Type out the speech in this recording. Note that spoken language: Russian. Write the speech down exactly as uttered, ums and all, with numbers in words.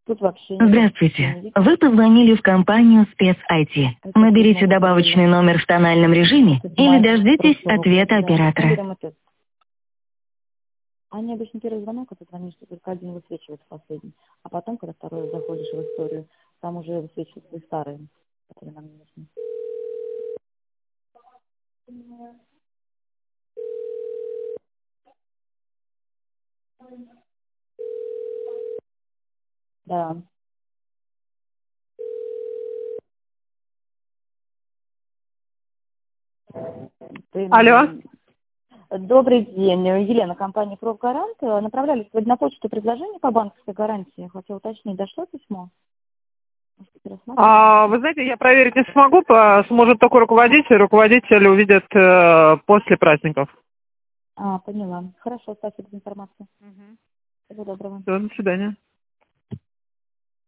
Тут вообще нет. Здравствуйте. Вы позвонили в компанию спец-ай ти. Наберите добавочный номер в тональном режиме или дождитесь ответа оператора. Они обычно первый звонок, когда звонишь, только один высвечивается последний. А потом, когда второй заходишь в историю, там уже высвечиваются и старые, которые нам не нужны. Да. Ты... Алло. Добрый день, Елена, компания «Профгарант». Направляли сегодня на почту предложение по банковской гарантии. Я хотела уточнить, дошло письмо? А, вы знаете, я проверить не смогу, по- сможет только руководитель. Руководитель увидит э, после праздников. А, поняла. Хорошо, спасибо за информацию. Угу. Всего доброго. Все, до свидания.